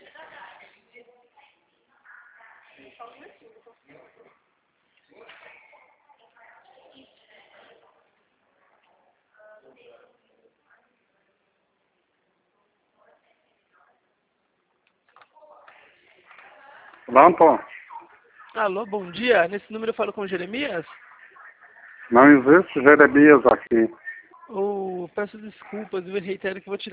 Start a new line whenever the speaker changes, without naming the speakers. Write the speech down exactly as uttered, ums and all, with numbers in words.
Pronto?
Alô, bom dia. Nesse número eu falo com o Jeremias?
Não existe Jeremias aqui.
Ou peço desculpas, eu reitero que vou tirar